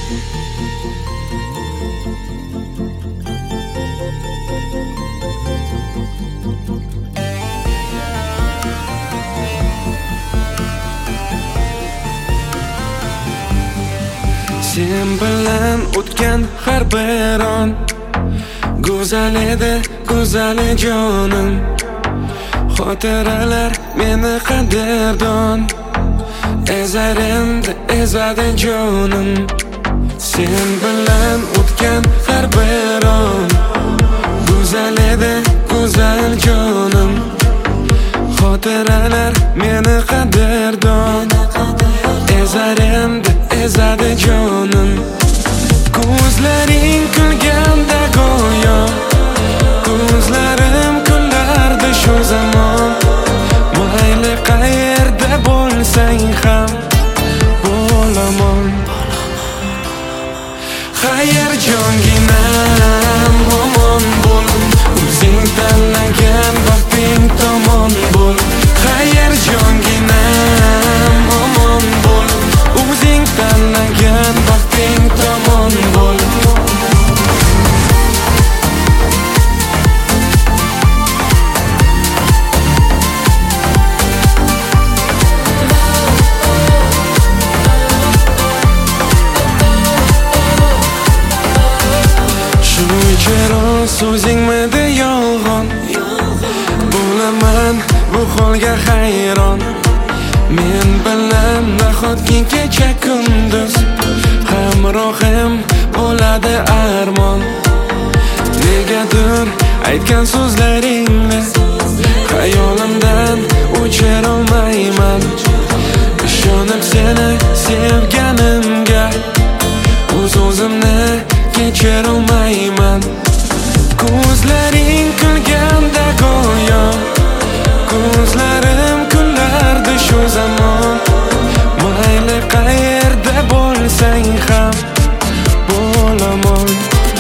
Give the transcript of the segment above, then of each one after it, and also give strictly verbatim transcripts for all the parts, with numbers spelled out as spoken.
Sen bilan o'tgan har bir on go'zal edi, go'zal jonim. Xotiralar meni qadrdon ezar endi, ezadi jonim. Sen bilan o'tgan har bir on go'zal edi, go'zal jonim. Xotiralar meni qadrdon ezar endi, ezadi jonim. Ko'zlaring kulganda go'yo ko'zlarim kulardi shu zamon. Mayli qayerda bo'lsang ham bo'laman. Xayr jonginam, omon bo'l, o'zing tanlagan baxting tomon bo'l. Xayr jonginam, omon bo'l, o'zing tanlagan baxting tomon bo'l. So'zingmidi yolg'on, bo'laman bu holga hayron. Men bilan nahotki kecha kunduz hamrohim bo'ladi armon. Negadir aytgan so'zlaringni xayolimdan o'chirolmayman. Ishonib seni sevganimga o'z o'zimni kechirolmayman. Ko'zlaring kulganda go'yo ko'zlarim kulardi shu zamon. Mayli qayerda bo'lsang ham bo'laman.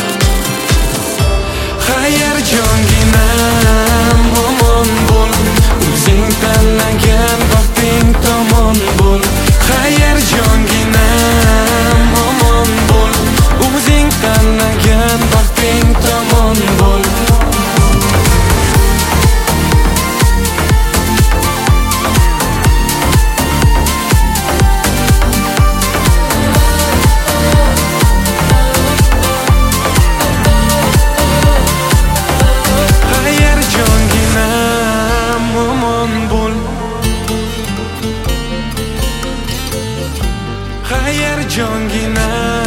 Xayr jonginam, omon bo'l, o'zing tanlagan baxting tomon bo'l. Xayr jonginam, omon bo'l, o'zing tanlagan baxting tomon bo'l. Xayr jonginam, omon bo'l. Xayr jonginam